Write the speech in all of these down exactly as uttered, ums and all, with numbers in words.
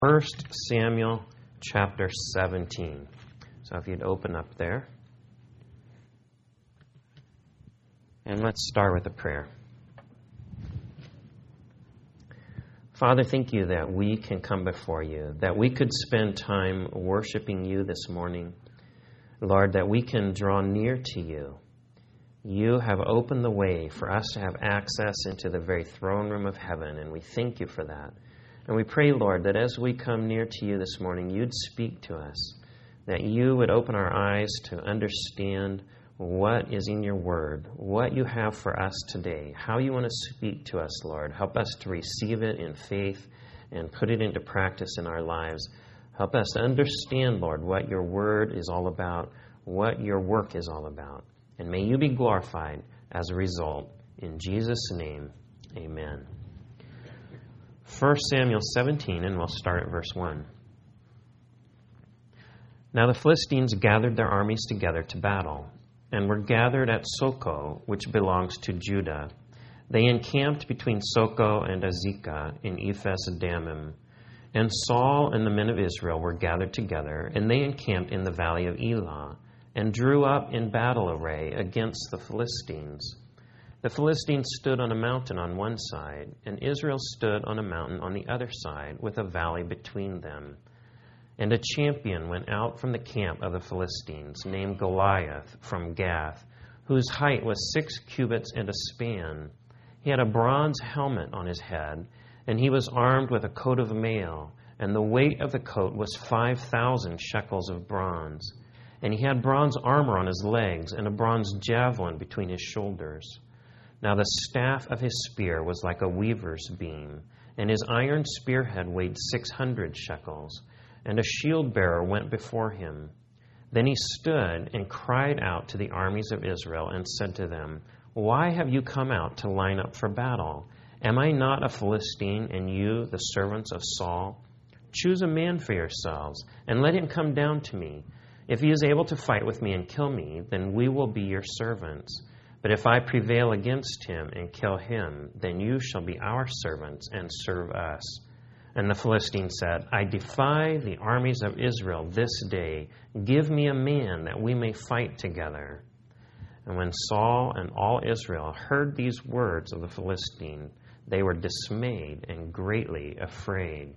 First Samuel chapter seventeen. So if you'd open up there. And let's start with a prayer. Father, thank you that we can come before you, that we could spend time worshiping you this morning. Lord, that we can draw near to you. You have opened the way for us to have access into the very throne room of heaven, and we thank you for that. And we pray, Lord, that as we come near to you this morning, you'd speak to us, that you would open our eyes to understand what is in your word, what you have for us today, how you want to speak to us, Lord. Help us to receive it in faith and put it into practice in our lives. Help us to understand, Lord, what your word is all about, what your work is all about. And may you be glorified as a result. In Jesus' name, amen. First Samuel seventeen, and we'll start at verse one. Now the Philistines gathered their armies together to battle, and were gathered at Socoh, which belongs to Judah. They encamped between Socoh and Azekah in Ephes-dammim. And Saul and the men of Israel were gathered together, and they encamped in the valley of Elah, and drew up in battle array against the Philistines. The Philistines stood on a mountain on one side, and Israel stood on a mountain on the other side, with a valley between them. And a champion went out from the camp of the Philistines, named Goliath from Gath, whose height was six cubits and a span. He had a bronze helmet on his head, and he was armed with a coat of mail, and the weight of the coat was five thousand shekels of bronze. And he had bronze armor on his legs, and a bronze javelin between his shoulders. Now the staff of his spear was like a weaver's beam, and his iron spearhead weighed six hundred shekels. And a shield-bearer went before him. Then he stood and cried out to the armies of Israel and said to them, Why have you come out to line up for battle? Am I not a Philistine, and you the servants of Saul? Choose a man for yourselves, and let him come down to me. If he is able to fight with me and kill me, then we will be your servants. But if I prevail against him and kill him, then you shall be our servants and serve us. And the Philistines said, I defy the armies of Israel this day. Give me a man that we may fight together. And when Saul and all Israel heard these words of the Philistine, they were dismayed and greatly afraid.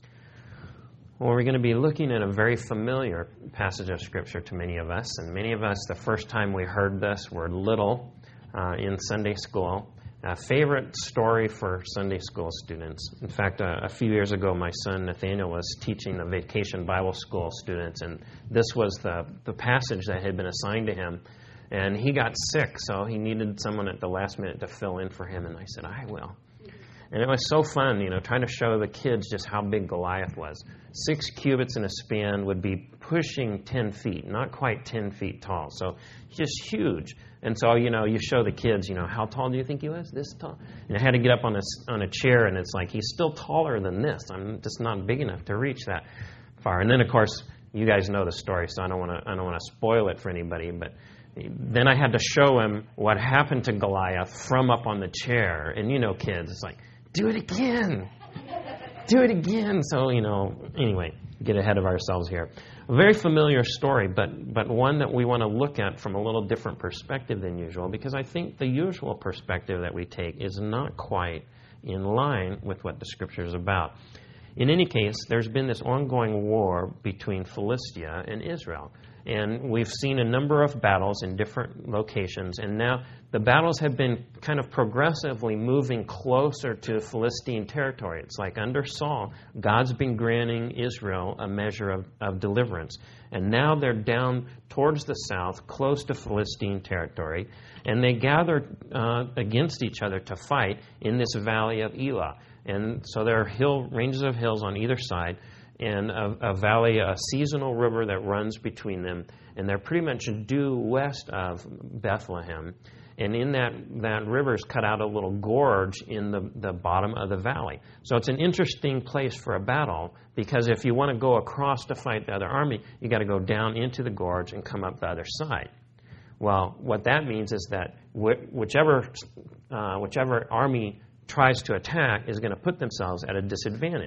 Well, we're going to be looking at a very familiar passage of Scripture to many of us. And many of us, the first time we heard this, were little uh, in Sunday school. A favorite story for Sunday school students. In fact, uh, a few years ago, my son Nathaniel was teaching the vacation Bible school students, and this was the, the passage that had been assigned to him. And he got sick, so he needed someone at the last minute to fill in for him, and I said, I will. And it was so fun, you know, trying to show the kids just how big Goliath was. Six cubits in a span would be pushing ten feet, not quite ten feet tall. So just huge. And so, you know, you show the kids, you know, how tall do you think he was? This tall? And I had to get up on a, on a chair, and it's like, he's still taller than this. I'm just not big enough to reach that far. And then, of course, you guys know the story, so I don't want to I don't want to spoil it for anybody, but then I had to show him what happened to Goliath from up on the chair. And you know, kids, it's like, do it again. Do it again. So, you know, anyway, get ahead of ourselves here. A very familiar story, but but one that we want to look at from a little different perspective than usual, because I think the usual perspective that we take is not quite in line with what the Scripture is about. In any case, there's been this ongoing war between Philistia and Israel. And we've seen a number of battles in different locations, and now the battles have been kind of progressively moving closer to Philistine territory. It's like under Saul, God's been granting Israel a measure of, of deliverance. And now they're down towards the south, close to Philistine territory, and they gather uh, against each other to fight in this valley of Elah. And so there are hill ranges of hills on either side, and a, a valley, a seasonal river that runs between them. And they're pretty much due west of Bethlehem. And in that, that river's cut out a little gorge in the, the bottom of the valley. So it's an interesting place for a battle, because if you want to go across to fight the other army, you got to go down into the gorge and come up the other side. Well, what that means is that wh- whichever uh, whichever army tries to attack is going to put themselves at a disadvantage.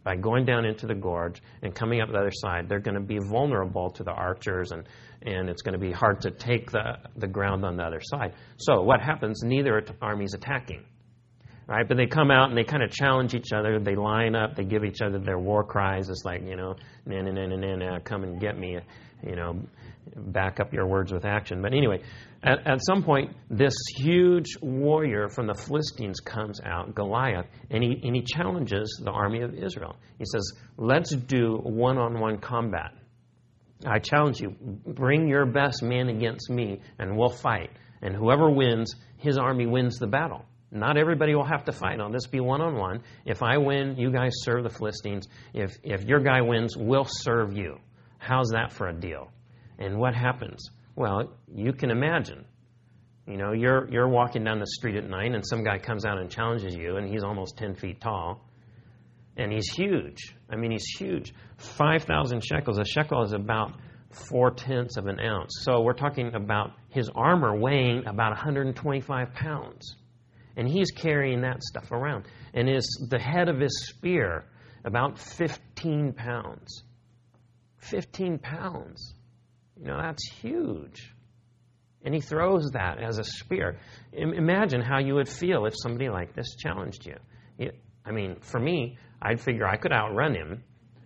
By going down into the gorge and coming up the other side, they're going to be vulnerable to the archers, and, and it's going to be hard to take the, the ground on the other side. So what happens? Neither army's attacking, right? But they come out and they kind of challenge each other. They line up. They give each other their war cries. It's like, you know, na na na na na, come and get me, you know, back up your words with action. But anyway, at, at some point, this huge warrior from the Philistines comes out, Goliath, and he, and he challenges the army of Israel. He says, let's do one-on-one combat. I challenge you, bring your best man against me, and we'll fight. And whoever wins, his army wins the battle. Not everybody will have to fight. I'll just be one-on-one. If I win, you guys serve the Philistines. If, if your guy wins, we'll serve you. How's that for a deal? And what happens? Well, you can imagine. You know, you're you're walking down the street at night, and some guy comes out and challenges you, and he's almost ten feet tall. And he's huge. I mean, he's huge. five thousand shekels. A shekel is about four-tenths of an ounce. So we're talking about his armor weighing about one hundred twenty-five pounds. And he's carrying that stuff around. And his the head of his spear, about fifteen pounds. fifteen pounds. You know, that's huge. And he throws that as a spear. I- imagine how you would feel if somebody like this challenged you. It, I mean, for me, I'd figure I could outrun him.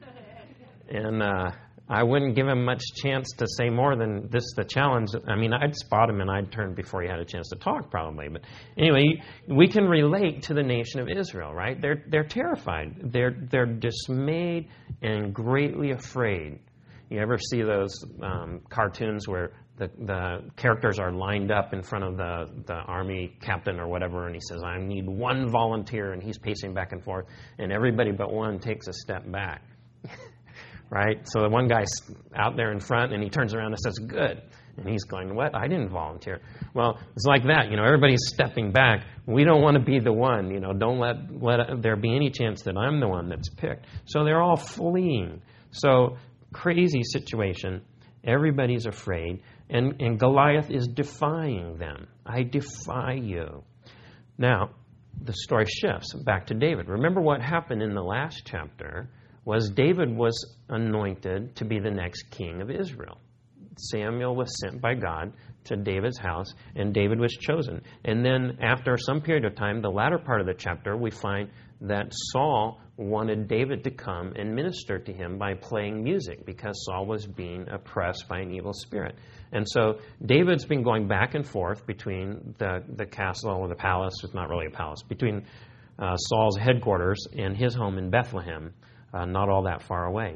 And uh, I wouldn't give him much chance to say more than this, the challenge. I mean, I'd spot him and I'd turn before he had a chance to talk, probably. But anyway, we can relate to the nation of Israel, right? They're they're terrified. They're they're dismayed and greatly afraid. You ever see those um, cartoons where the, the characters are lined up in front of the, the army captain or whatever, and he says, I need one volunteer, and he's pacing back and forth, and everybody but one takes a step back, right? So the one guy's out there in front, and he turns around and says, good. And he's going, what? I didn't volunteer. Well, it's like that. You know, everybody's stepping back. We don't want to be the one. You know, don't let, let there be any chance that I'm the one that's picked. So they're all fleeing. So crazy situation. Everybody's afraid. And, and Goliath is defying them. I defy you. Now, the story shifts back to David. Remember what happened in the last chapter was David was anointed to be the next king of Israel. Samuel was sent by God to David's house, and David was chosen. And then after some period of time, the latter part of the chapter, we find that Saul wanted David to come and minister to him by playing music because Saul was being oppressed by an evil spirit. And so David's been going back and forth between the, the castle or the palace, it's not really a palace, between uh, Saul's headquarters and his home in Bethlehem, uh, not all that far away.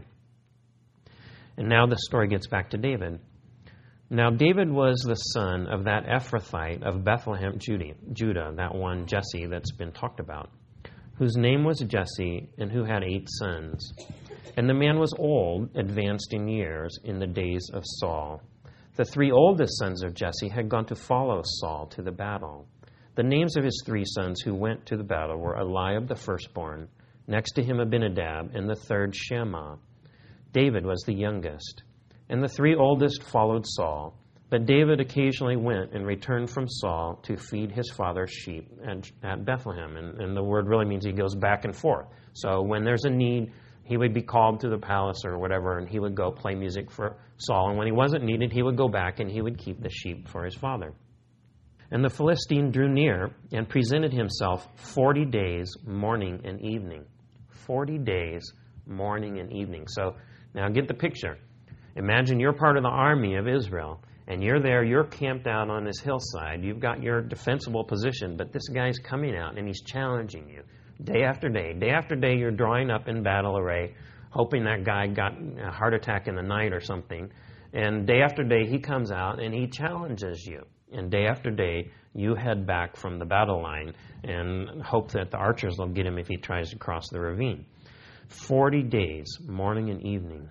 And now the story gets back to David. Now David was the son of that Ephrathite of Bethlehem, Judah, Judah, that one Jesse that's been talked about, whose name was Jesse, and who had eight sons. And the man was old, advanced in years, in the days of Saul. The three oldest sons of Jesse had gone to follow Saul to the battle. The names of his three sons who went to the battle were Eliab the firstborn, next to him Abinadab, and the third Shammah. David was the youngest. And the three oldest followed Saul, but David occasionally went and returned from Saul to feed his father's sheep at, at Bethlehem. And, and the word really means he goes back and forth. So when there's a need, he would be called to the palace or whatever, and he would go play music for Saul. And when he wasn't needed, he would go back and he would keep the sheep for his father. And the Philistine drew near and presented himself forty days, morning and evening. Forty days, morning and evening. So now get the picture. Imagine you're part of the army of Israel, and you're there, you're camped out on this hillside. You've got your defensible position, but this guy's coming out, and he's challenging you. Day after day, day after day, you're drawing up in battle array, hoping that guy got a heart attack in the night or something. And day after day, he comes out, and he challenges you. And day after day, you head back from the battle line and hope that the archers will get him if he tries to cross the ravine. Forty days, morning and evening.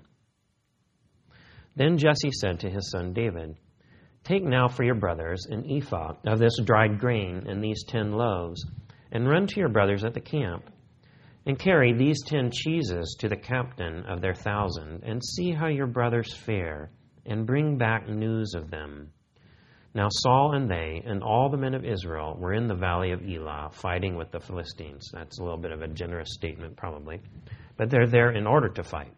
Then Jesse said to his son David, take now for your brothers an ephah of this dried grain and these ten loaves, and run to your brothers at the camp, and carry these ten cheeses to the captain of their thousand, and see how your brothers fare, and bring back news of them. Now Saul and they and all the men of Israel were in the valley of Elah fighting with the Philistines. That's a little bit of a generous statement probably. But they're there in order to fight.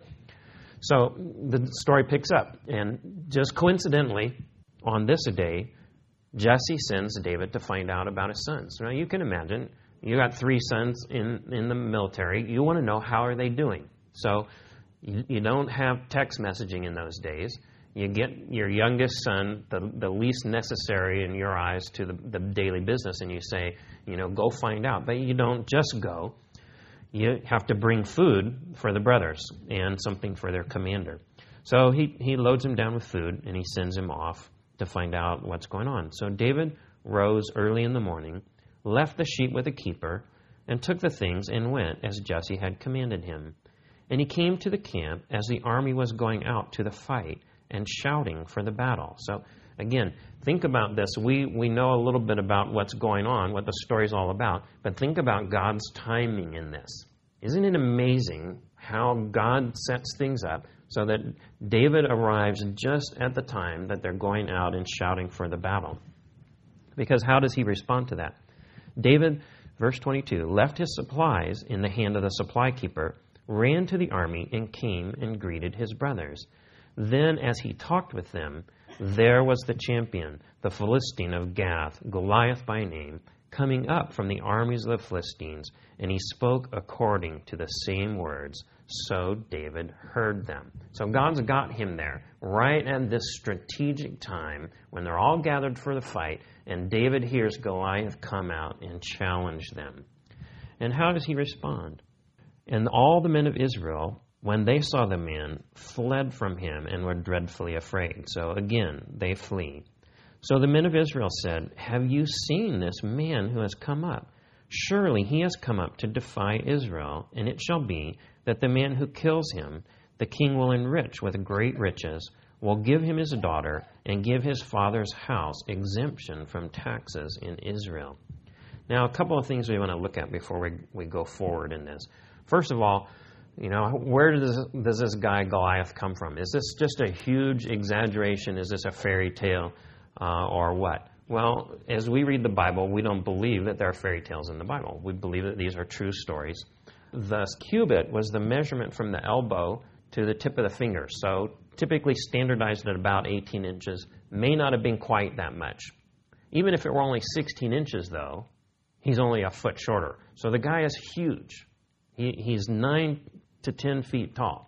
So the story picks up. And just coincidentally, on this day, Jesse sends David to find out about his sons. Now you can imagine, you got three sons in, in the military. You want to know how are they doing. So you, you don't have text messaging in those days. You get your youngest son, the, the least necessary in your eyes to the, the daily business, and you say, you know, go find out. But you don't just go. You have to bring food for the brothers and something for their commander. So he, he loads him down with food, and he sends him off to find out what's going on. So David rose early in the morning, left the sheep with a keeper, and took the things and went as Jesse had commanded him. And he came to the camp as the army was going out to the fight, and shouting for the battle. So again, think about this. We we know a little bit about what's going on, what the story's all about, but think about God's timing in this. Isn't it amazing how God sets things up so that David arrives just at the time that they're going out and shouting for the battle? Because how does he respond to that? David, verse twenty-two, left his supplies in the hand of the supply keeper, ran to the army, and came and greeted his brothers. Then, as he talked with them, there was the champion, the Philistine of Gath, Goliath by name, coming up from the armies of the Philistines, and he spoke according to the same words. So David heard them. So God's got him there, right at this strategic time when they're all gathered for the fight, and David hears Goliath come out and challenge them. And how does he respond? And all the men of Israel, when they saw the man, fled from him and were dreadfully afraid. So again, they flee. So the men of Israel said, have you seen this man who has come up? Surely he has come up to defy Israel, and it shall be that the man who kills him, the king will enrich with great riches, will give him his daughter, and give his father's house exemption from taxes in Israel. Now, a couple of things we want to look at before we, we go forward in this. First of all, you know, where does, does this guy Goliath come from? Is this just a huge exaggeration? Is this a fairy tale uh, or what? Well, as we read the Bible, we don't believe that there are fairy tales in the Bible. We believe that these are true stories. The cubit was the measurement from the elbow to the tip of the finger. So typically standardized at about eighteen inches. May not have been quite that much. Even if it were only sixteen inches, though, he's only a foot shorter. So the guy is huge. He, he's nine to ten feet tall.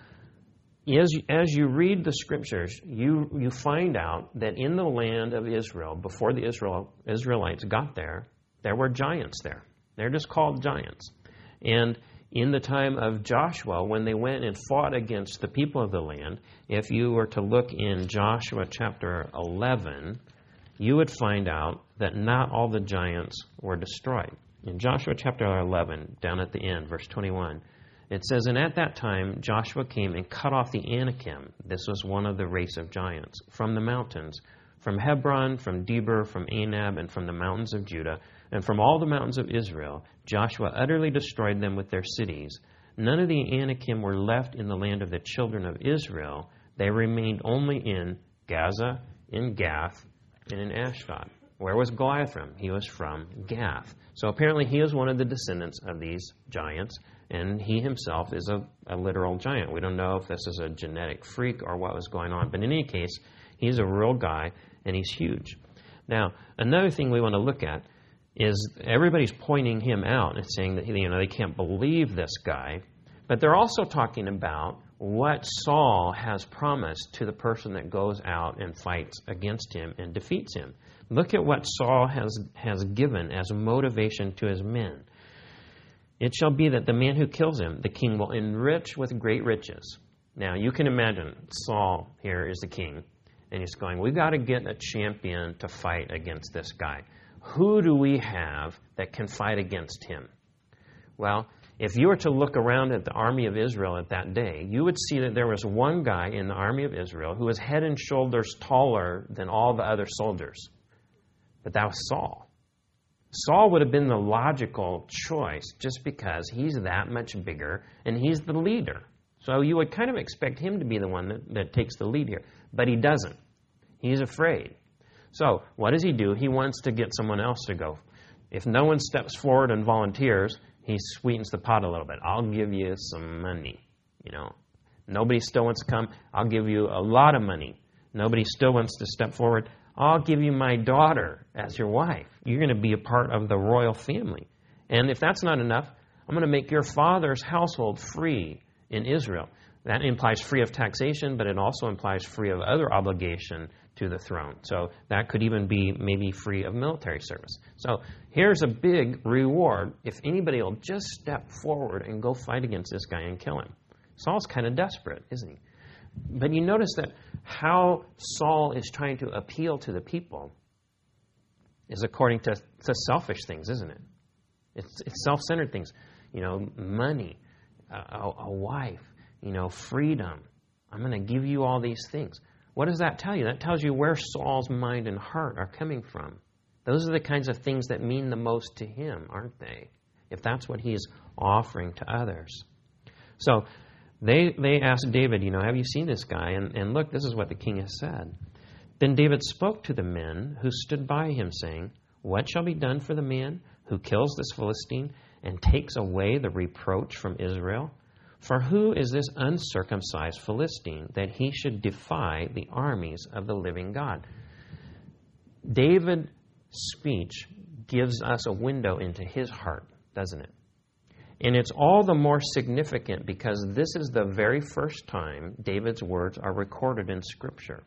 As you, as you read the scriptures, you, you find out that in the land of Israel, before the Israel, Israelites got there, there were giants there. They're just called giants. And in the time of Joshua, when they went and fought against the people of the land, if you were to look in Joshua chapter eleven, you would find out that not all the giants were destroyed. In Joshua chapter eleven, down at the end, verse twenty-one, it says, and at that time Joshua came and cut off the Anakim. This was one of the race of giants, from the mountains, from Hebron, from Debir, from Anab, and from the mountains of Judah, and from all the mountains of Israel. Joshua utterly destroyed them with their cities. None of the Anakim were left in the land of the children of Israel. They remained only in Gaza, in Gath, and in Ashdod. Where was Goliath from? He was from Gath. So apparently he is one of the descendants of these giants, and he himself is a, a literal giant. We don't know if this is a genetic freak or what was going on, but in any case, he's a real guy, and he's huge. Now, another thing we want to look at is everybody's pointing him out and saying that, you know, they can't believe this guy, but they're also talking about what Saul has promised to the person that goes out and fights against him and defeats him. Look at what Saul has, has given as motivation to his men. It shall be that the man who kills him, the king will enrich with great riches. Now, you can imagine Saul here is the king, and he's going, we've got to get a champion to fight against this guy. Who do we have that can fight against him? Well, if you were to look around at the army of Israel at that day, you would see that there was one guy in the army of Israel who was head and shoulders taller than all the other soldiers. But that was Saul. Saul would have been the logical choice just because he's that much bigger and he's the leader. So you would kind of expect him to be the one that, that takes the lead here. But he doesn't. He's afraid. So what does he do? He wants to get someone else to go. If no one steps forward and volunteers, he sweetens the pot a little bit. I'll give you some money. You know, nobody still wants to come. I'll give you a lot of money. Nobody still wants to step forward. I'll give you my daughter as your wife. You're going to be a part of the royal family. And if that's not enough, I'm going to make your father's household free in Israel. That implies free of taxation, but it also implies free of other obligation to the throne. So that could even be maybe free of military service. So here's a big reward if anybody will just step forward and go fight against this guy and kill him. Saul's kind of desperate, isn't he? But you notice that how Saul is trying to appeal to the people is according to, to selfish things, isn't it? It's, it's self-centered things. You know, money, a, a wife, you know, freedom. I'm going to give you all these things. What does that tell you? That tells you where Saul's mind and heart are coming from. Those are the kinds of things that mean the most to him, aren't they? If that's what he's offering to others. So they they asked David, you know, have you seen this guy? And, and look, this is what the king has said. Then David spoke to the men who stood by him, saying, what shall be done for the man who kills this Philistine and takes away the reproach from Israel? For who is this uncircumcised Philistine that he should defy the armies of the living God? David's speech gives us a window into his heart, doesn't it? And it's all the more significant because this is the very first time David's words are recorded in Scripture.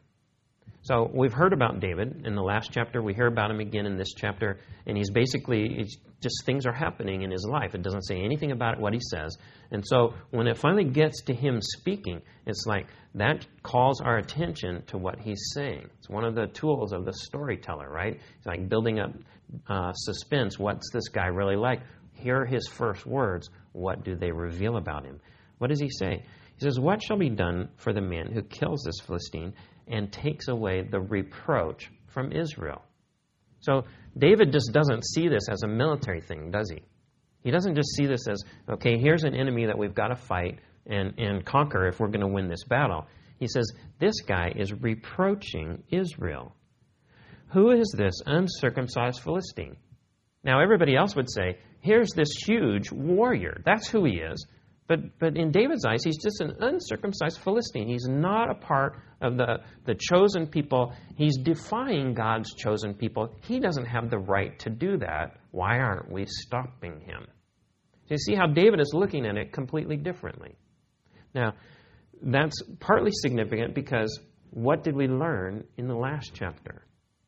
So we've heard about David in the last chapter. We hear about him again in this chapter. And he's basically, it's just things are happening in his life. It doesn't say anything about what he says. And so when it finally gets to him speaking, it's like that calls our attention to what he's saying. It's one of the tools of the storyteller, right? It's like building up uh, suspense. What's this guy really like? Here are his first words. What do they reveal about him? What does he say? He says, what shall be done for the man who kills this Philistine and takes away the reproach from Israel? So David just doesn't see this as a military thing, does he? He doesn't just see this as, okay, here's an enemy that we've got to fight and, and conquer if we're going to win this battle. He says, this guy is reproaching Israel. Who is this uncircumcised Philistine? Now, everybody else would say, here's this huge warrior. That's who he is. But but in David's eyes, he's just an uncircumcised Philistine. He's not a part of the, the chosen people. He's defying God's chosen people. He doesn't have the right to do that. Why aren't we stopping him? So you see how David is looking at it completely differently. Now, that's partly significant because what did we learn in the last chapter?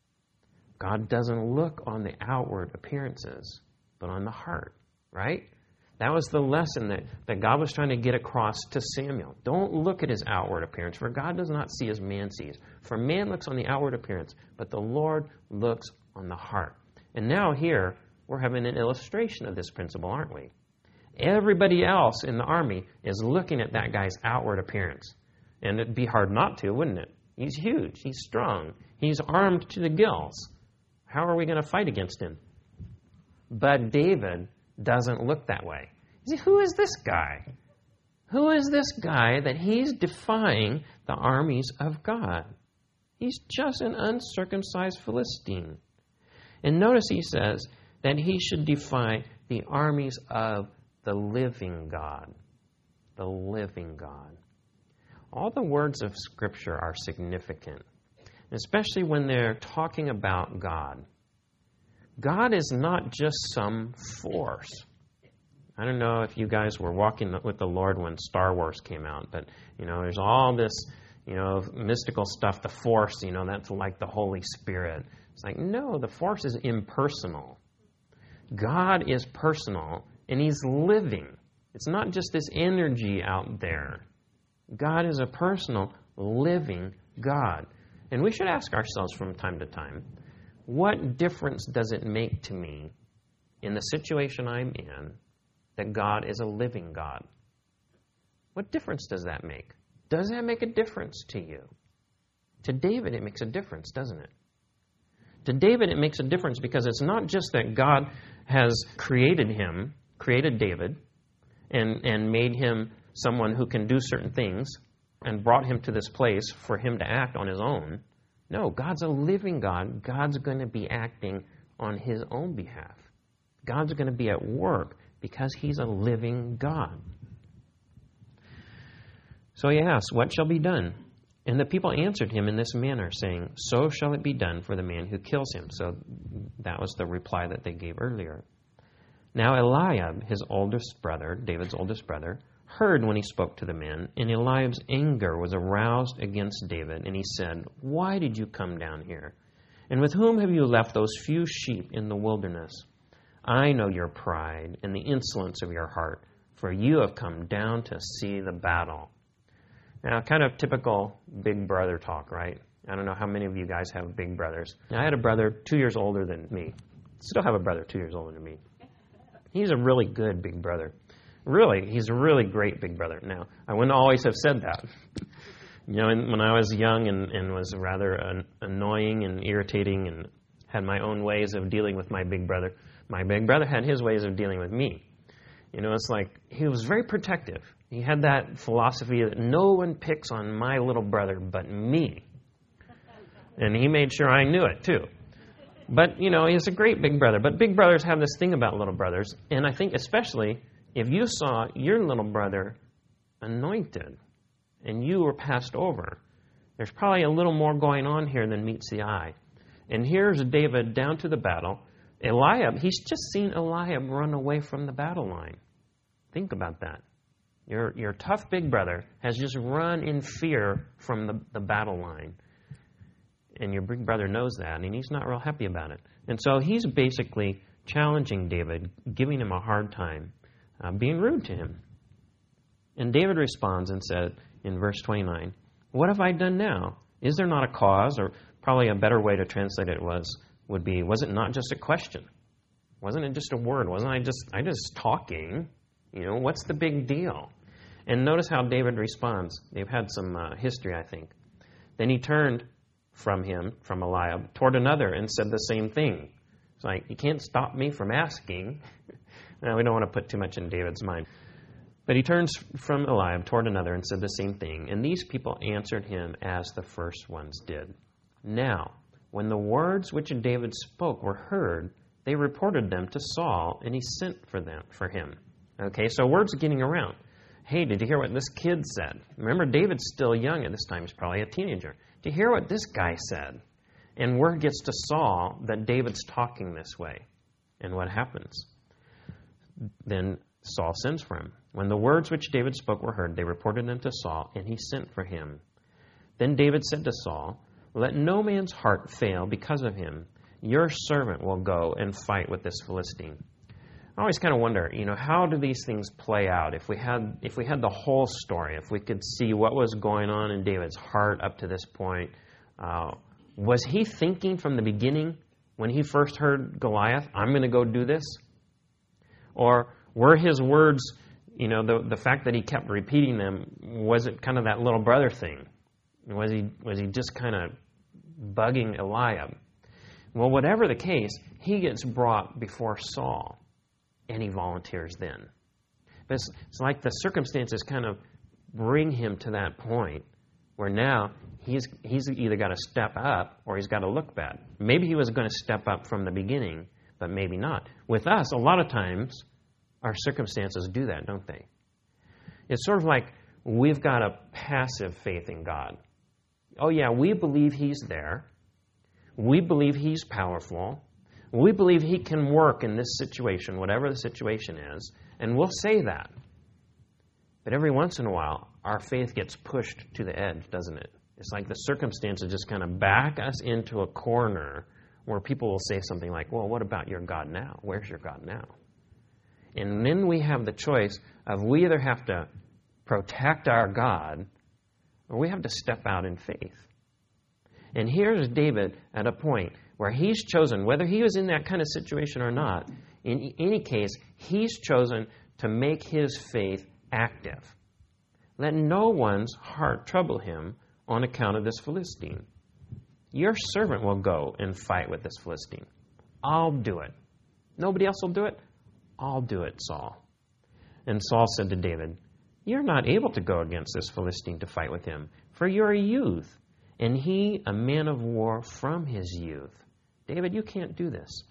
God doesn't look on the outward appearances, but on the heart, right? That was the lesson that, that God was trying to get across to Samuel. Don't look at his outward appearance, for God does not see as man sees. For man looks on the outward appearance, but the Lord looks on the heart. And now here, we're having an illustration of this principle, aren't we? Everybody else in the army is looking at that guy's outward appearance. And it'd be hard not to, wouldn't it? He's huge. He's strong. He's armed to the gills. How are we going to fight against him? But David doesn't look that way. See, who is this guy? Who is this guy that he's defying the armies of God? He's just an uncircumcised Philistine. And notice he says that he should defy the armies of the living God. The living God. All the words of Scripture are significant, especially when they're talking about God. God is not just some force. I don't know if you guys were walking with the Lord when Star Wars came out, but, you know, there's all this, you know, mystical stuff, the Force, you know, that's like the Holy Spirit. It's like, no, the Force is impersonal. God is personal, and He's living. It's not just this energy out there. God is a personal, living God. And we should ask ourselves from time to time, what difference does it make to me in the situation I'm in that God is a living God? What difference does that make? Does that make a difference to you? To David, it makes a difference, doesn't it? To David, it makes a difference because it's not just that God has created him, created David, and, and made him someone who can do certain things and brought him to this place for him to act on his own. No, God's a living God. God's going to be acting on his own behalf. God's going to be at work because he's a living God. So he asks, what shall be done? And the people answered him in this manner, saying, so shall it be done for the man who kills him. So that was the reply that they gave earlier. Now Eliab, his oldest brother, David's oldest brother, heard when he spoke to the men, and Eliab's anger was aroused against David, and he said, why did you come down here? And with whom have you left those few sheep in the wilderness? I know your pride and the insolence of your heart, for you have come down to see the battle. Now, kind of typical big brother talk, right? I don't know how many of you guys have big brothers. Now, I had a brother two years older than me. Still have a brother two years older than me. He's a really good big brother. Really, he's a really great big brother. Now, I wouldn't always have said that. You know, when I was young and, and was rather an, annoying and irritating and had my own ways of dealing with my big brother, my big brother had his ways of dealing with me. You know, it's like he was very protective. He had that philosophy that no one picks on my little brother but me. And he made sure I knew it, too. But, you know, he's a great big brother. But big brothers have this thing about little brothers. And I think especially if you saw your little brother anointed and you were passed over, there's probably a little more going on here than meets the eye. And here's David down to the battle. Eliab, he's just seen Eliab run away from the battle line. Think about that. Your your tough big brother has just run in fear from the, the battle line. And your big brother knows that, and he's not real happy about it. And so he's basically challenging David, giving him a hard time, uh, being rude to him. And David responds and said in verse twenty-nine, what have I done now? Is there not a cause? Or probably a better way to translate it was would be, was it not just a question? Wasn't it just a word? Wasn't I just I just talking? You know, what's the big deal? And notice how David responds. They've had some uh, history, I think. Then he turned from him, from Eliab, toward another and said the same thing. It's like, you can't stop me from asking. Now, we don't want to put too much in David's mind. But he turns from Eliab toward another and said the same thing. And these people answered him as the first ones did. Now, when the words which David spoke were heard, they reported them to Saul, and he sent for them for him. Okay, so word's getting around. Hey, did you hear what this kid said? Remember, David's still young at this time. He's probably a teenager. Did you hear what this guy said? And word gets to Saul that David's talking this way. And what happens? Then Saul sends for him. When the words which David spoke were heard, they reported them to Saul, and he sent for him. Then David said to Saul, let no man's heart fail because of him. Your servant will go and fight with this Philistine. I always kind of wonder, you know, how do these things play out? If we had if we had the whole story, if we could see what was going on in David's heart up to this point, uh, was he thinking from the beginning when he first heard Goliath, I'm going to go do this? Or were his words, you know, the the fact that he kept repeating them, was it kind of that little brother thing? Was he was he just kind of bugging Eliab? Well, whatever the case, he gets brought before Saul. And he volunteers then. But it's, it's like the circumstances kind of bring him to that point where now he's he's either got to step up or he's got to look bad. Maybe he was going to step up from the beginning, but maybe not. With us, a lot of times, our circumstances do that, don't they? It's sort of like we've got a passive faith in God. Oh yeah, we believe he's there. We believe he's powerful. We believe he can work in this situation, whatever the situation is, and we'll say that. But every once in a while, our faith gets pushed to the edge, doesn't it? It's like the circumstances just kind of back us into a corner where people will say something like, well, what about your God now? Where's your God now? And then we have the choice of we either have to protect our God or we have to step out in faith. And here's David at a point where he's chosen, whether he was in that kind of situation or not, in any case, he's chosen to make his faith active. Let no one's heart trouble him on account of this Philistine. Your servant will go and fight with this Philistine. I'll do it. Nobody else will do it? I'll do it, Saul. And Saul said to David, you're not able to go against this Philistine to fight with him, for you're a youth. and he a man of war from his youth. David, you can't do this.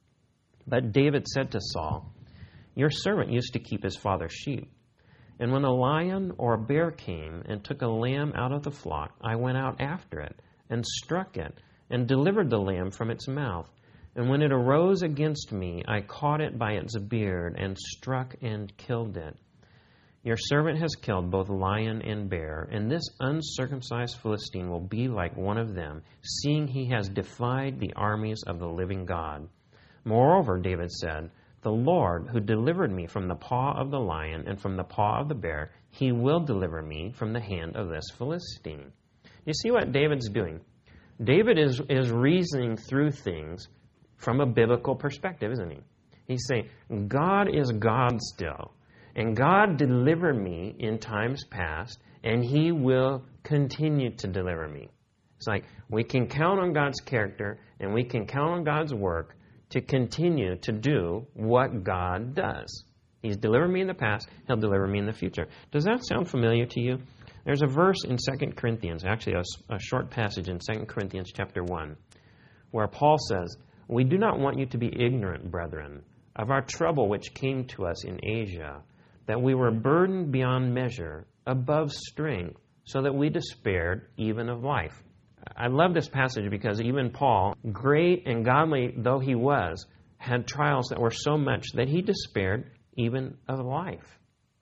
But David said to Saul, your servant used to keep his father's sheep. And when a lion or a bear came and took a lamb out of the flock, I went out after it and struck it and delivered the lamb from its mouth. And when it arose against me, I caught it by its beard and struck and killed it. Your servant has killed both lion and bear, and this uncircumcised Philistine will be like one of them, seeing he has defied the armies of the living God. Moreover, David said, the Lord, who delivered me from the paw of the lion and from the paw of the bear, he will deliver me from the hand of this Philistine. You see what David's doing? David is, is reasoning through things from a biblical perspective, isn't he? He's saying, God is God still, and God delivered me in times past, and he will continue to deliver me. It's like we can count on God's character, and we can count on God's work to continue to do what God does. He's delivered me in the past. He'll deliver me in the future. Does that sound familiar to you? There's a verse in Second Corinthians, actually a, a short passage in Second Corinthians chapter one, where Paul says, we do not want you to be ignorant, brethren, of our trouble which came to us in Asia, that we were burdened beyond measure, above strength, so that we despaired even of life. I love this passage because even Paul, great and godly though he was, had trials that were so much that he despaired even of life.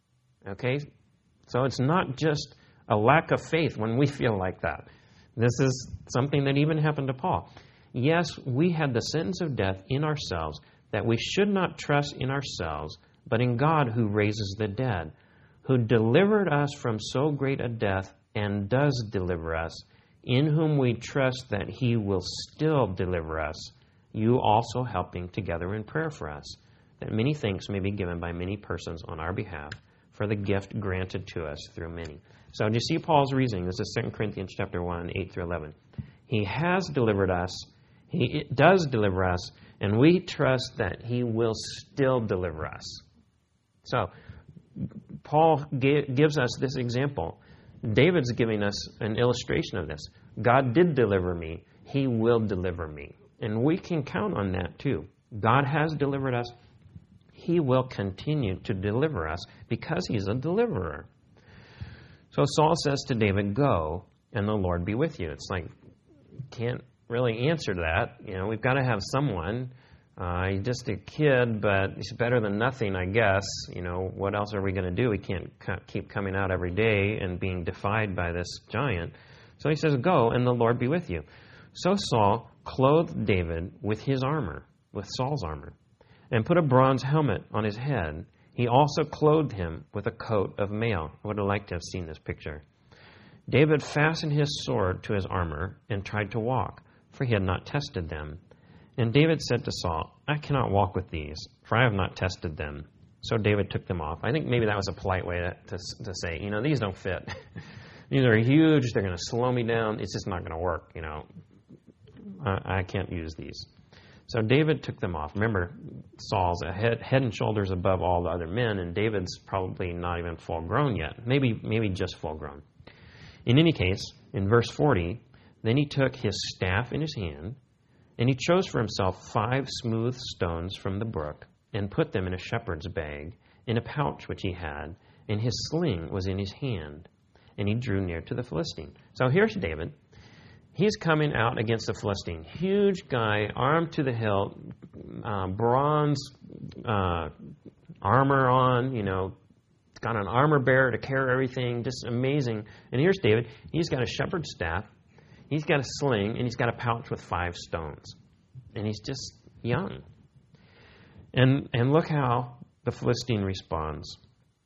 Okay? So it's not just a lack of faith when we feel like that. This is something that even happened to Paul. Yes, we had the sentence of death in ourselves, that we should not trust in ourselves, but in God who raises the dead, who delivered us from so great a death and does deliver us, in whom we trust that he will still deliver us, you also helping together in prayer for us, that many thanks may be given by many persons on our behalf for the gift granted to us through many. So do you see Paul's reasoning? This is Second Corinthians chapter one, eight through eleven. He has delivered us, he does deliver us, and we trust that he will still deliver us. So Paul gives us this example. David's giving us an illustration of this. God did deliver me. He will deliver me. And we can count on that too. God has delivered us. He will continue to deliver us because he's a deliverer. So Saul says to David, go, and the Lord be with you. It's like, can't really answer that. You know, we've got to have someone. Uh, he's just a kid, but he's better than nothing, I guess. You know, what else are we going to do? We can't keep coming out every day and being defied by this giant. So he says, go, and the Lord be with you. So Saul clothed David with his armor, with Saul's armor, and put a bronze helmet on his head. He also clothed him with a coat of mail. I would have liked to have seen this picture. David fastened his sword to his armor and tried to walk, for he had not tested them. And David said to Saul, I cannot walk with these, for I have not tested them. So David took them off. I think maybe that was a polite way to, to, to say, you know, these don't fit. These are huge. They're going to slow me down. It's just not going to work, you know. I, I can't use these. So David took them off. Remember, Saul's a head, head and shoulders above all the other men, and David's probably not even full grown yet. Maybe, maybe just full grown. In any case, in verse forty, then he took his staff in his hand, and he chose for himself five smooth stones from the brook, and put them in a shepherd's bag, in a pouch which he had, and his sling was in his hand. And he drew near to the Philistine. So here's David. He's coming out against the Philistine. Huge guy, armed to the hilt, uh, bronze uh, armor on, you know, got an armor bearer to carry everything, just amazing. And here's David. He's got a shepherd's staff. He's got a sling, and he's got a pouch with five stones. And he's just young. And and look how the Philistine responds.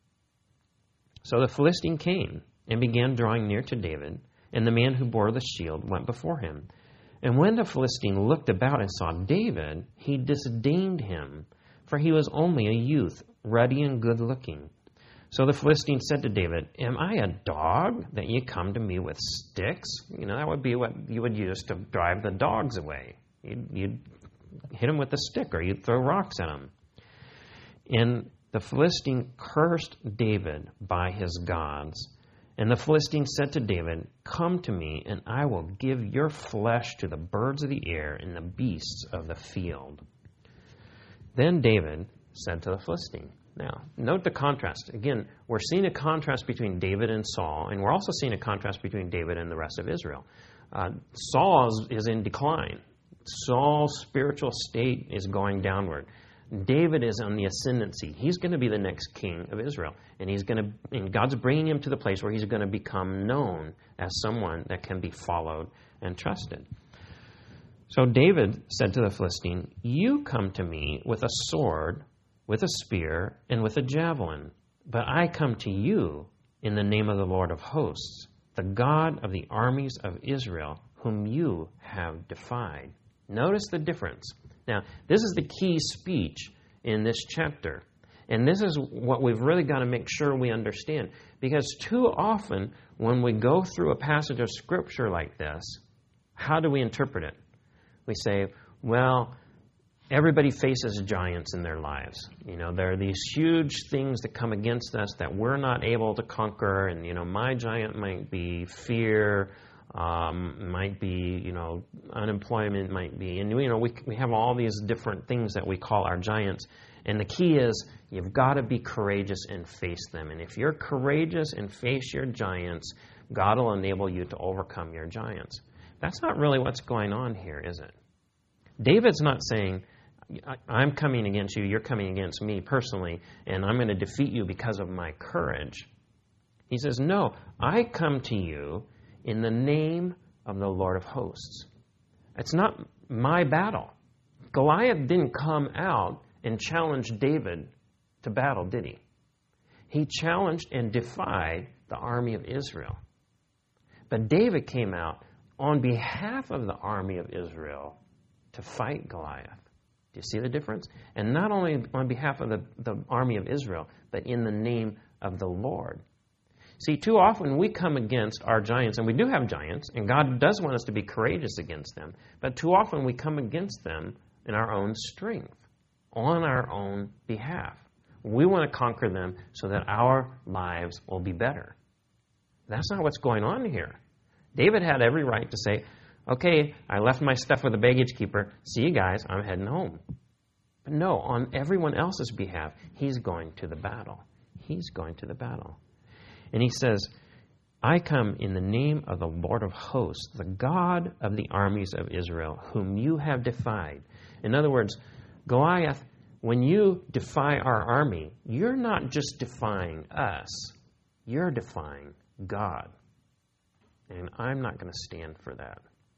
So the Philistine came and began drawing near to David, and the man who bore the shield went before him. And when the Philistine looked about and saw David, he disdained him, for he was only a youth, ruddy and good-looking. So the Philistine said to David, am I a dog that you come to me with sticks? You know, that would be what you would use to drive the dogs away. You'd, you'd hit them with a stick, or you'd throw rocks at them. And the Philistine cursed David by his gods. And the Philistine said to David, "Come to me, and I will give your flesh to the birds of the air and the beasts of the field." Then David said to the Philistine. Now, note the contrast. Again, we're seeing a contrast between David and Saul, and we're also seeing a contrast between David and the rest of Israel. Uh, Saul is, is in decline. Saul's spiritual state is going downward. David is on the ascendancy. He's going to be the next king of Israel, and he's going to. And God's bringing him to the place where he's going to become known as someone that can be followed and trusted. So David said to the Philistine, "You come to me with a sword, with a spear, and with a javelin, but I come to you in the name of the Lord of hosts, the God of the armies of Israel, whom you have defied." Notice the difference. Now, this is the key speech in this chapter. And this is what we've really got to make sure we understand. Because too often, when we go through a passage of Scripture like this, how do we interpret it? We say, well, everybody faces giants in their lives. You know, there are these huge things that come against us that we're not able to conquer. And, you know, my giant might be fear, um, might be, you know, unemployment might be. And, you know, we, we have all these different things that we call our giants. And the key is you've got to be courageous and face them. And if you're courageous and face your giants, God will enable you to overcome your giants. That's not really what's going on here, is it? David's not saying, I'm coming against you, you're coming against me personally, and I'm going to defeat you because of my courage. He says, no, I come to you in the name of the Lord of hosts. It's not my battle. Goliath didn't come out and challenge David to battle, did he? He challenged and defied the army of Israel. But David came out on behalf of the army of Israel to fight Goliath. Do you see the difference? And not only on behalf of the, the army of Israel, but in the name of the Lord. See, too often we come against our giants, and we do have giants, and God does want us to be courageous against them, but too often we come against them in our own strength, on our own behalf. We want to conquer them so that our lives will be better. That's not what's going on here. David had every right to say, okay, I left my stuff with the baggage keeper. See you guys, I'm heading home. But no, on everyone else's behalf, he's going to the battle. He's going to the battle. And he says, I come in the name of the Lord of hosts, the God of the armies of Israel, whom you have defied. In other words, Goliath, when you defy our army, you're not just defying us, you're defying God. And I'm not going to stand for that.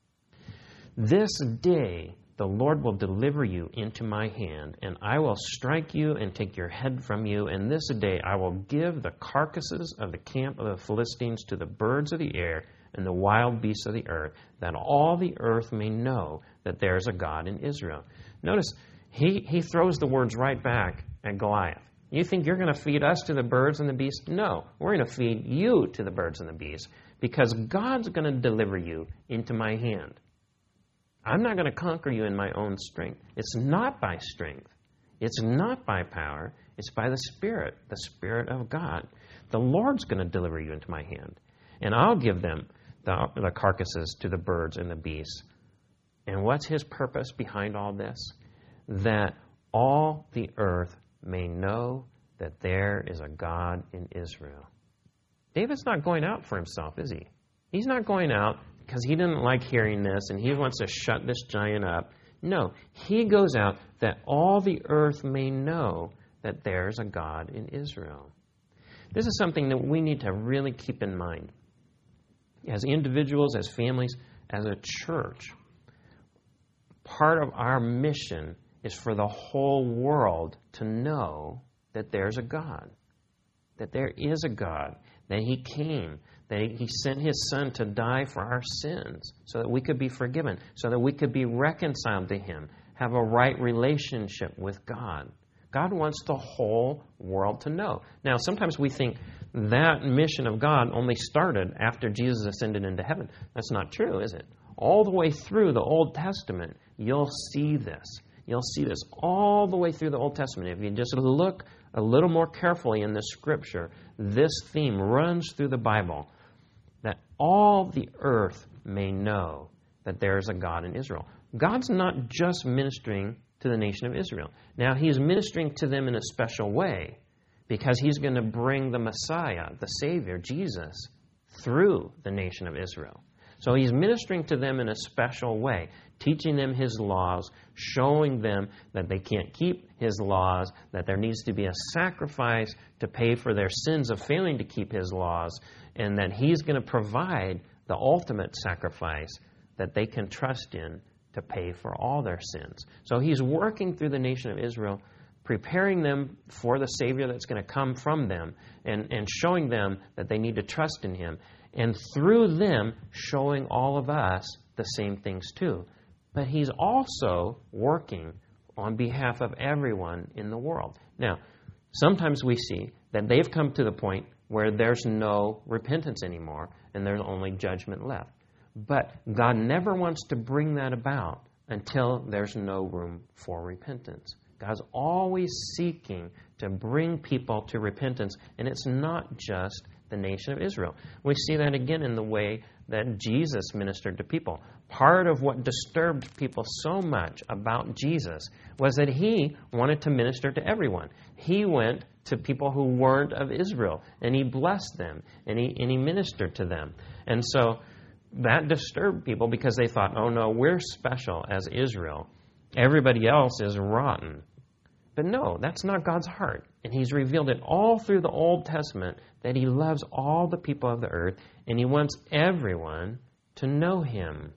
This day the Lord will deliver you into my hand, and I will strike you and take your head from you. And this day I will give the carcasses of the camp of the Philistines to the birds of the air and the wild beasts of the earth, that all the earth may know that there is a God in Israel. Notice, he, he throws the words right back at Goliath. You think you're going to feed us to the birds and the beasts? No, we're going to feed you to the birds and the beasts, because God's going to deliver you into my hand. I'm not going to conquer you in my own strength. It's not by strength. It's not by power. It's by the Spirit, the Spirit of God. The Lord's going to deliver you into my hand. And I'll give them the, the carcasses to the birds and the beasts. And what's his purpose behind all this? That all the earth may know that there is a God in Israel. David's not going out for himself, is he? He's not going out because he didn't like hearing this and he wants to shut this giant up. No, he goes out that all the earth may know that there's a God in Israel. This is something that we need to really keep in mind. As individuals, as families, as a church, part of our mission is for the whole world to know that there's a God, that there is a God, that he came, that he sent his Son to die for our sins so that we could be forgiven, so that we could be reconciled to him, have a right relationship with God. God wants the whole world to know. Now, sometimes we think that mission of God only started after Jesus ascended into heaven. That's not true, is it? All the way through the Old Testament, you'll see this. You'll see this all the way through the Old Testament. If you just look a little more carefully in the Scripture, this theme runs through the Bible, that all the earth may know that there is a God in Israel. God's not just ministering to the nation of Israel. Now, He's ministering to them in a special way because He's going to bring the Messiah, the Savior, Jesus, through the nation of Israel. So He's ministering to them in a special way, teaching them His laws, showing them that they can't keep His laws, that there needs to be a sacrifice to pay for their sins of failing to keep His laws, and that He's going to provide the ultimate sacrifice that they can trust in to pay for all their sins. So He's working through the nation of Israel, preparing them for the Savior that's going to come from them, and, and showing them that they need to trust in Him. And through them, showing all of us the same things too. But He's also working on behalf of everyone in the world. Now, sometimes we see that they've come to the point where there's no repentance anymore, and there's only judgment left. But God never wants to bring that about until there's no room for repentance. God's always seeking to bring people to repentance, and it's not just the nation of Israel. We see that again in the way that Jesus ministered to people. Part of what disturbed people so much about Jesus was that He wanted to minister to everyone. He went to people who weren't of Israel, and He blessed them, and He, and he ministered to them. And so that disturbed people because they thought, oh no, we're special as Israel. Everybody else is rotten. But no, that's not God's heart. And He's revealed it all through the Old Testament that He loves all the people of the earth, and He wants everyone to know Him.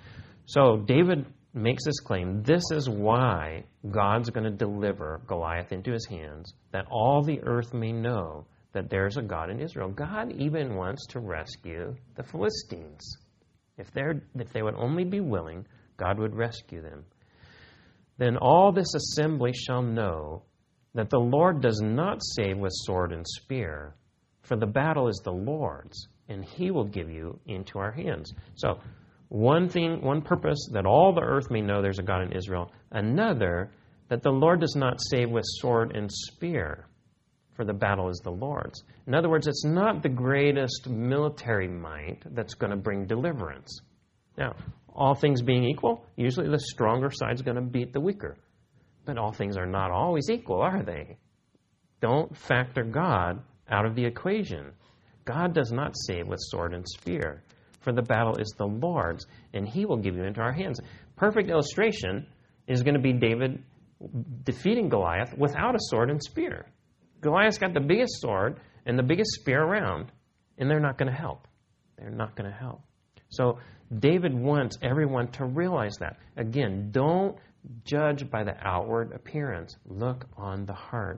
So David makes this claim, this is why God's going to deliver Goliath into his hands, that all the earth may know that there's a God in Israel. God even wants to rescue the Philistines. If they're, if they would only be willing, God would rescue them. Then all this assembly shall know that the Lord does not save with sword and spear, for the battle is the Lord's, and He will give you into our hands. So, one thing, one purpose, that all the earth may know there's a God in Israel. Another, that the Lord does not save with sword and spear, for the battle is the Lord's. In other words, it's not the greatest military might that's going to bring deliverance. Now, all things being equal, usually the stronger side's going to beat the weaker. But all things are not always equal, are they? Don't factor God out of the equation. God does not save with sword and spear, for the battle is the Lord's, and He will give you into our hands. Perfect illustration is going to be David defeating Goliath without a sword and spear. Goliath's got the biggest sword and the biggest spear around, and they're not going to help. They're not going to help. So David wants everyone to realize that. Again, don't judge by the outward appearance. Look on the heart.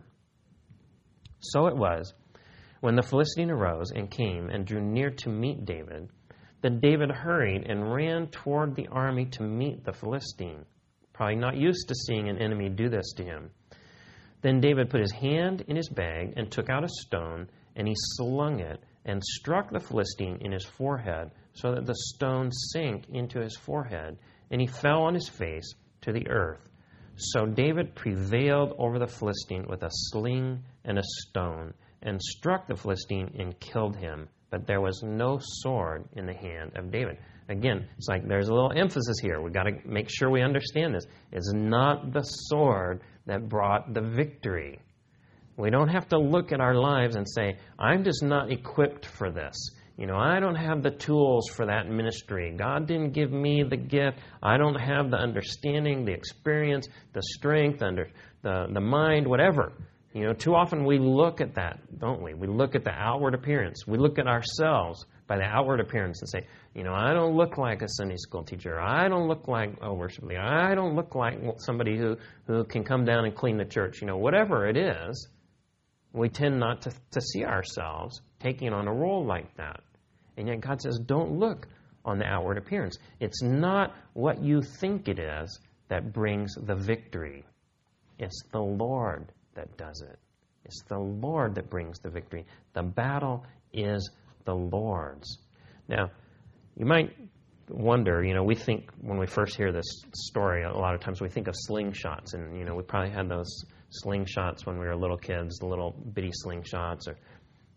So it was, when the Philistine arose and came and drew near to meet David, that David hurried and ran toward the army to meet the Philistine. Probably not used to seeing an enemy do this to him. Then David put his hand in his bag and took out a stone, and he slung it and struck the Philistine in his forehead, so that the stone sank into his forehead, and he fell on his face to the earth. So David prevailed over the Philistine with a sling and a stone, and struck the Philistine and killed him. But there was no sword in the hand of David. Again, it's like there's a little emphasis here. We've got to make sure we understand this. It's not the sword that brought the victory. We don't have to look at our lives and say, I'm just not equipped for this. You know, I don't have the tools for that ministry. God didn't give me the gift. I don't have the understanding, the experience, the strength, under the, the mind, whatever. You know, too often we look at that, don't we? We look at the outward appearance. We look at ourselves by the outward appearance and say, you know, I don't look like a Sunday school teacher. I don't look like a worship leader. I don't look like somebody who, who can come down and clean the church. You know, whatever it is, we tend not to, to see ourselves taking on a role like that. And yet God says, don't look on the outward appearance. It's not what you think it is that brings the victory. It's the Lord that does it. It's the Lord that brings the victory. The battle is the Lord's. Now, you might wonder, you know, we think when we first hear this story, a lot of times we think of slingshots. And, you know, we probably had those slingshots when we were little kids, the little bitty slingshots. Or,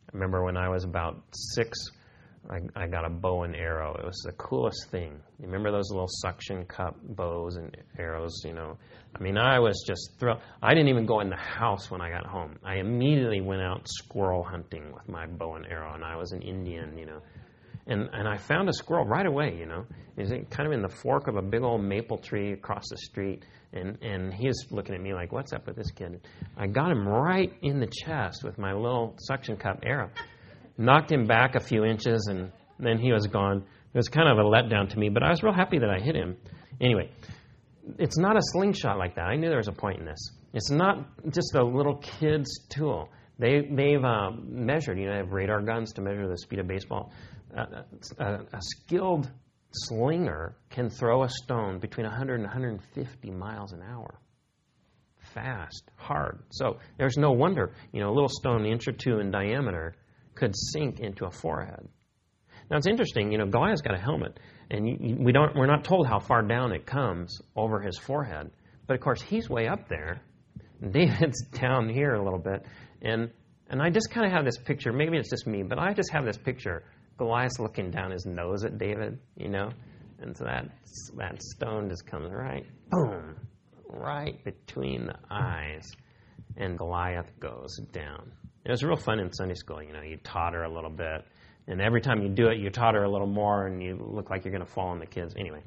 I remember when I was about six, I, I got a bow and arrow. It was the coolest thing. You remember those little suction cup bows and arrows, you know? I mean, I was just thrilled. I didn't even go in the house when I got home. I immediately went out squirrel hunting with my bow and arrow, and I was an Indian, you know. And and I found a squirrel right away, you know. He was kind of in the fork of a big old maple tree across the street, and, and he was looking at me like, what's up with this kid? I got him right in the chest with my little suction cup arrow. Knocked him back a few inches, and then he was gone. It was kind of a letdown to me, but I was real happy that I hit him. Anyway, it's not a slingshot like that. I knew there was a point in this. It's not just a little kid's tool. They, they've uh, measured, you know, they have radar guns to measure the speed of baseball. Uh, a, a skilled slinger can throw a stone between one hundred and one hundred fifty miles an hour. Fast, hard. So there's no wonder, you know, a little stone an inch or two in diameter could sink into a forehead. Now it's interesting, you know, Goliath's got a helmet, and you, you, we don't, we're not told how far down it comes over his forehead, but of course he's way up there, and David's down here a little bit, and and I just kind of have this picture, maybe it's just me, but I just have this picture, Goliath's looking down his nose at David, you know, and so that, that stone just comes right, boom, right between the eyes, and Goliath goes down. It was real fun in Sunday school, you know, you totter a little bit, and every time you do it, you totter a little more, and you look like you're going to fall on the kids. Anyway,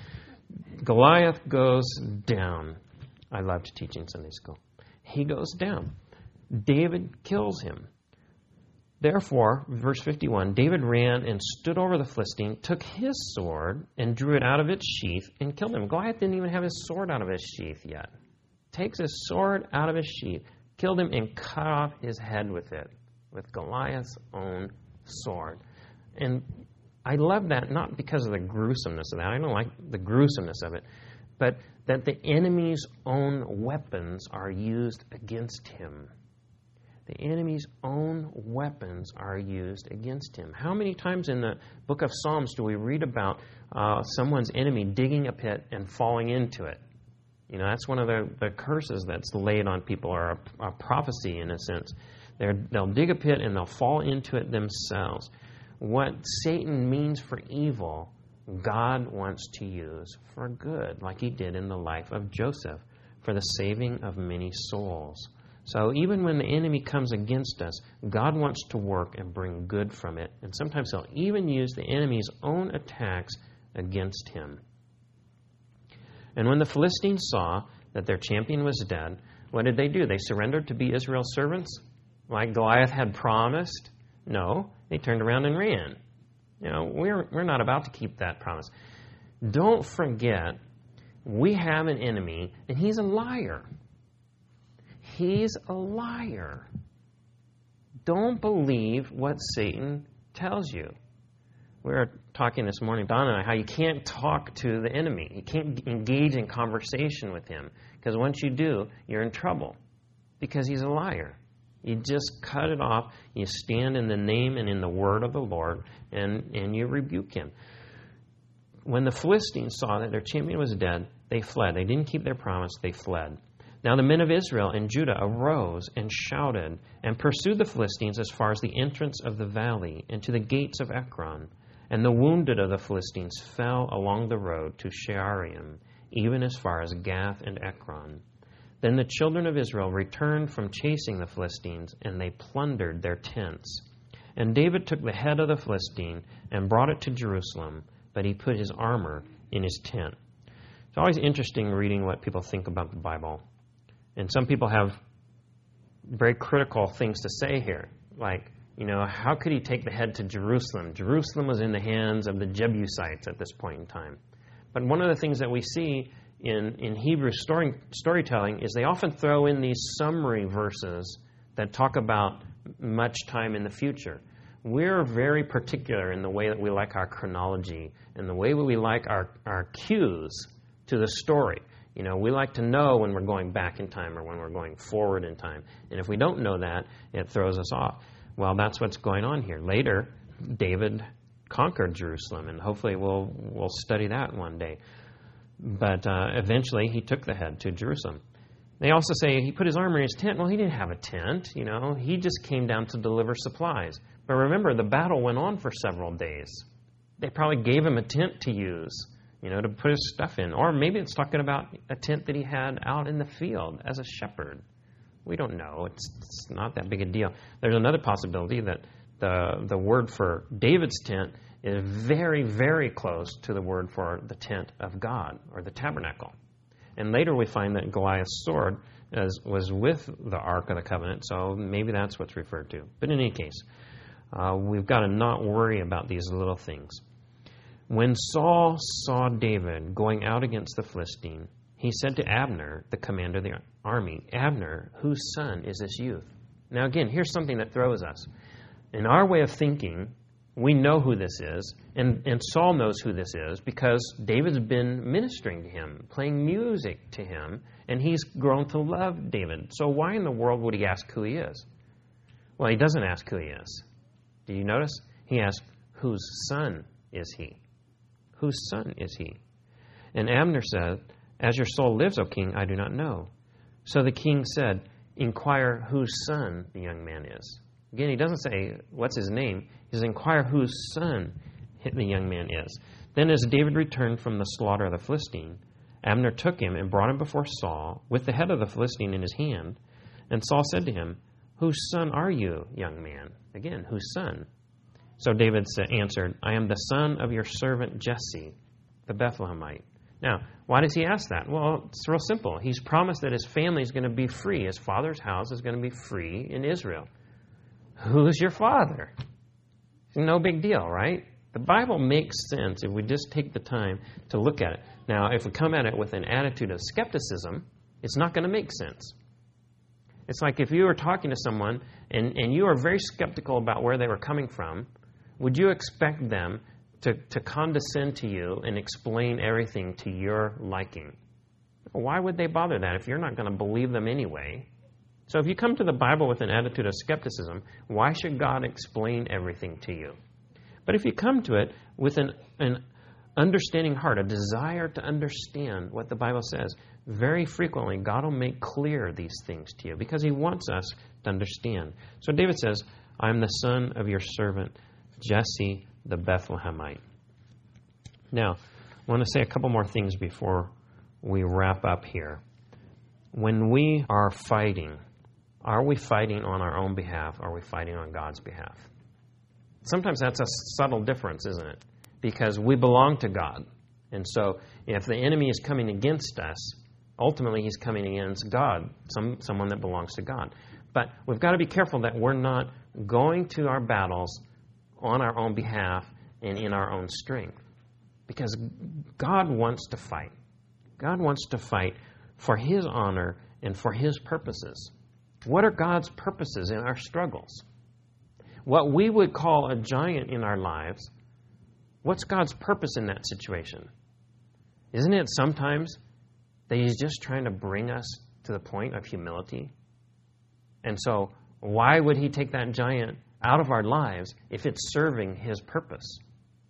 Goliath goes down. I loved teaching Sunday school. He goes down. David kills him. Therefore, verse fifty-one, David ran and stood over the Philistine, took his sword, and drew it out of its sheath, and killed him. Goliath didn't even have his sword out of his sheath yet. Takes his sword out of his sheath, killed him, and cut off his head with it, with Goliath's own sword. And I love that, not because of the gruesomeness of that. I don't like the gruesomeness of it, but that the enemy's own weapons are used against him. The enemy's own weapons are used against him. How many times in the book of Psalms do we read about uh, someone's enemy digging a pit and falling into it? You know, that's one of the, the curses that's laid on people, or a, a prophecy in a sense. They're, they'll dig a pit and they'll fall into it themselves. What Satan means for evil, God wants to use for good, like he did in the life of Joseph, for the saving of many souls. So even when the enemy comes against us, God wants to work and bring good from it. And sometimes he'll even use the enemy's own attacks against him. And when the Philistines saw that their champion was dead, what did they do? They surrendered to be Israel's servants, like Goliath had promised? No, they turned around and ran. You know, we're we're not about to keep that promise. Don't forget, we have an enemy, and he's a liar. He's a liar. Don't believe what Satan tells you. We were talking this morning, Donna and I, how you can't talk to the enemy. You can't engage in conversation with him, because once you do, you're in trouble, because he's a liar. You just cut it off. You stand in the name and in the word of the Lord, and, and you rebuke him. When the Philistines saw that their champion was dead, they fled. They didn't keep their promise. They fled. Now the men of Israel and Judah arose and shouted and pursued the Philistines as far as the entrance of the valley and to the gates of Ekron. And the wounded of the Philistines fell along the road to Shearim, even as far as Gath and Ekron. Then the children of Israel returned from chasing the Philistines, and they plundered their tents. And David took the head of the Philistine and brought it to Jerusalem, but he put his armor in his tent. It's always interesting reading what people think about the Bible. And some people have very critical things to say here, like, you know, how could he take the head to Jerusalem? Jerusalem was in the hands of the Jebusites at this point in time. But one of the things that we see in, in Hebrew story, storytelling is they often throw in these summary verses that talk about much time in the future. We're very particular in the way that we like our chronology and the way we like our, our cues to the story. You know, we like to know when we're going back in time or when we're going forward in time. And if we don't know that, it throws us off. Well, that's what's going on here. Later, David conquered Jerusalem, and hopefully we'll we'll study that one day. But uh, eventually, he took the head to Jerusalem. They also say he put his armor in his tent. Well, he didn't have a tent, you know. He just came down to deliver supplies. But remember, the battle went on for several days. They probably gave him a tent to use, you know, to put his stuff in. Or maybe it's talking about a tent that he had out in the field as a shepherd. We don't know. It's, it's not that big a deal. There's another possibility that the the word for David's tent is very, very close to the word for the tent of God, or the tabernacle. And later we find that Goliath's sword is, was with the Ark of the Covenant, so maybe that's what's referred to. But in any case, uh, we've got to not worry about these little things. When Saul saw David going out against the Philistine, he said to Abner, the commander of the army, "Abner, whose son is this youth?" Now again, here's something that throws us. In our way of thinking, we know who this is, and, and Saul knows who this is because David's been ministering to him, playing music to him, and he's grown to love David. So why in the world would he ask who he is? Well, he doesn't ask who he is. Do you notice? He asks, whose son is he? Whose son is he? And Abner said, "As your soul lives, O king, I do not know." So the king said, "Inquire whose son the young man is." Again, he doesn't say, what's his name? He says, "Inquire whose son the young man is." Then as David returned from the slaughter of the Philistine, Abner took him and brought him before Saul with the head of the Philistine in his hand. And Saul said to him, "Whose son are you, young man?" Again, whose son? So David answered, "I am the son of your servant Jesse, the Bethlehemite." Now, why does he ask that? Well, it's real simple. He's promised that his family is going to be free. His father's house is going to be free in Israel. Who's your father? No big deal, right? The Bible makes sense if we just take the time to look at it. Now, if we come at it with an attitude of skepticism, it's not going to make sense. It's like if you were talking to someone and, and you are very skeptical about where they were coming from, would you expect them to, to condescend to you and explain everything to your liking? Why would they bother that if you're not going to believe them anyway? So if you come to the Bible with an attitude of skepticism, why should God explain everything to you? But if you come to it with an, an understanding heart, a desire to understand what the Bible says, very frequently God will make clear these things to you because he wants us to understand. So David says, "I am the son of your servant Jesse the Bethlehemite." Now, I want to say a couple more things before we wrap up here. When we are fighting, are we fighting on our own behalf, or are we fighting on God's behalf? Sometimes that's a subtle difference, isn't it? Because we belong to God. And so if the enemy is coming against us, ultimately he's coming against God, some someone that belongs to God. But we've got to be careful that we're not going to our battles on our own behalf and in our own strength. Because God wants to fight. God wants to fight for his honor and for his purposes. What are God's purposes in our struggles? What we would call a giant in our lives, what's God's purpose in that situation? Isn't it sometimes that he's just trying to bring us to the point of humility? And so why would he take that giant out of our lives if it's serving his purpose?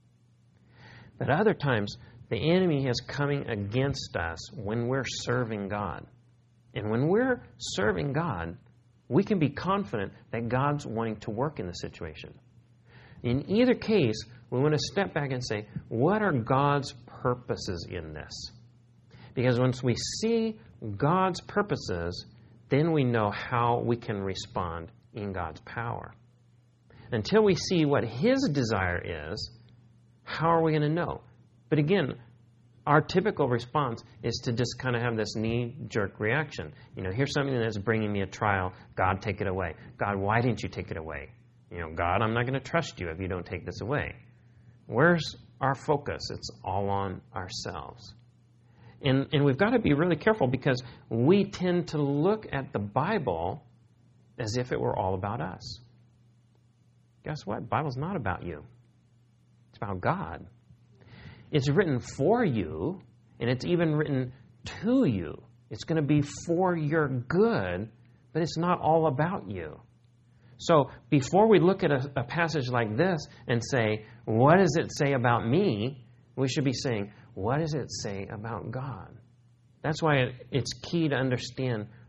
But other times, the enemy is coming against us when we're serving God. And when we're serving God, we can be confident that God's wanting to work in the situation. In either case, we want to step back and say, what are God's purposes in this? Because once we see God's purposes, then we know how we can respond in God's power. Until we see what his desire is, how are we going to know? But again, our typical response is to just kind of have this knee-jerk reaction. You know, here's something that's bringing me a trial. God, take it away. God, why didn't you take it away? You know, God, I'm not going to trust you if you don't take this away. Where's our focus? It's all on ourselves. And, and we've got to be really careful because we tend to look at the Bible as if it were all about us. Guess what? The Bible's not about you. It's about God. It's written for you, and it's even written to you. It's going to be for your good, but it's not all about you. So before we look at a, a passage like this and say, what does it say about me? We should be saying, what does it say about God? That's why it, it's key to understand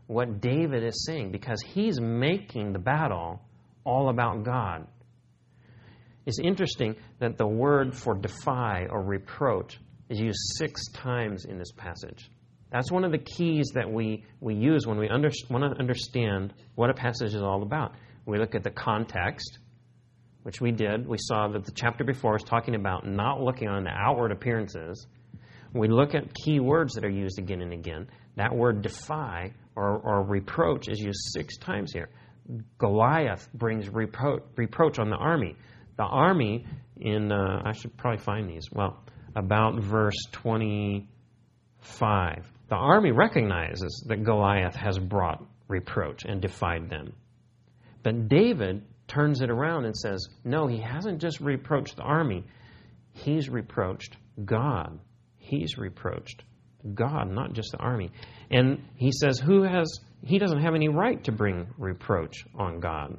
what David is saying, because he's making the battle all about God. It's interesting that the word for defy or reproach is used six times in this passage. That's one of the keys that we, we use when we under, want to understand what a passage is all about. We look at the context, which we did. We saw that the chapter before is talking about not looking on the outward appearances. We look at key words that are used again and again. That word defy or, or reproach is used six times here. Goliath brings repro- reproach on the army. The army in, uh, I should probably find these, well, about verse twenty-five. The army recognizes that Goliath has brought reproach and defied them. But David turns it around and says, no, he hasn't just reproached the army. He's reproached God. He's reproached God, not just the army. And he says, who has, he doesn't have any right to bring reproach on God.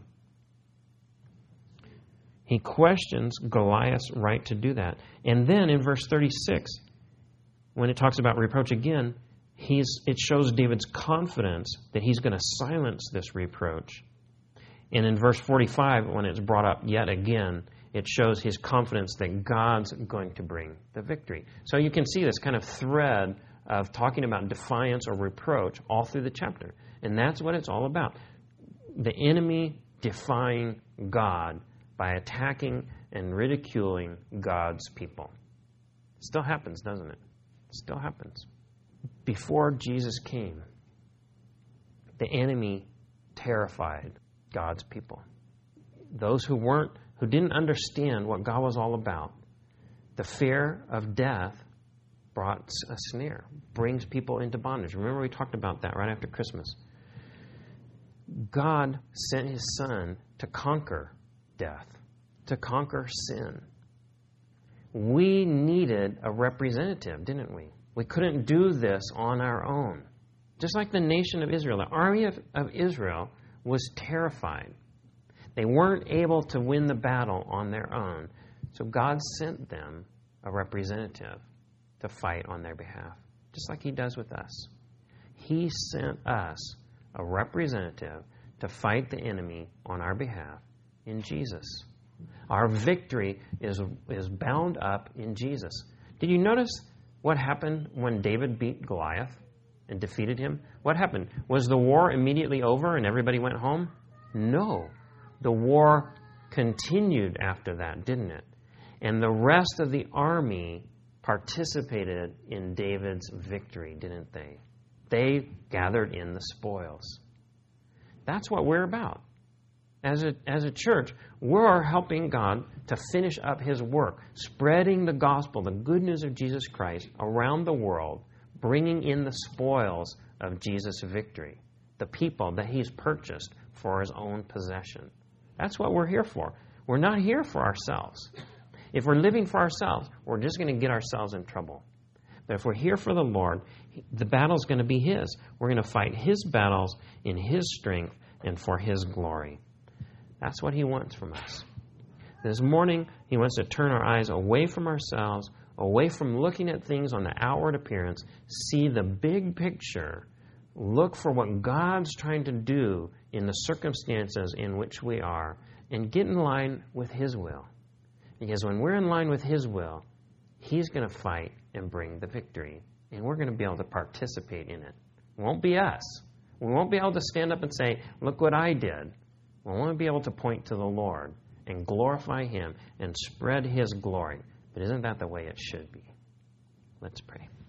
He questions Goliath's right to do that. And then in verse thirty-six, when it talks about reproach again, he's, it shows David's confidence that he's going to silence this reproach. And in verse forty-five, when it's brought up yet again, it shows his confidence that God's going to bring the victory. So you can see this kind of thread of talking about defiance or reproach all through the chapter. And that's what it's all about. The enemy defying God by attacking and ridiculing God's people. It still happens, doesn't it? It still happens. Before Jesus came, the enemy terrified God's people. Those who weren't, who didn't understand what God was all about, the fear of death brought a snare, brings people into bondage. Remember we talked about that right after Christmas. God sent his Son to conquer death, to conquer sin. We needed a representative, didn't we? We couldn't do this on our own. Just like the nation of Israel, the army of, of Israel was terrified. They weren't able to win the battle on their own. So God sent them a representative to fight on their behalf, just like he does with us. He sent us a representative to fight the enemy on our behalf in Jesus. Our victory is, is bound up in Jesus. Did you notice what happened when David beat Goliath and defeated him? What happened? Was the war immediately over and everybody went home? No. The war continued after that, didn't it? And the rest of the army participated in David's victory, didn't they? They gathered in the spoils. That's what we're about. As a, as a church, we're helping God to finish up his work, spreading the gospel, the good news of Jesus Christ around the world, bringing in the spoils of Jesus' victory, the people that he's purchased for his own possession. That's what we're here for. We're not here for ourselves. If we're living for ourselves, we're just going to get ourselves in trouble. But if we're here for the Lord, the battle's going to be his. We're going to fight his battles in his strength and for his glory. That's what he wants from us. This morning, he wants to turn our eyes away from ourselves, away from looking at things on the outward appearance, see the big picture, look for what God's trying to do in the circumstances in which we are, and get in line with his will. Because when we're in line with his will, he's going to fight and bring the victory, and we're going to be able to participate in it. It won't be us. We won't be able to stand up and say, look what I did. We want to be able to point to the Lord and glorify him and spread his glory. But isn't that the way it should be? Let's pray.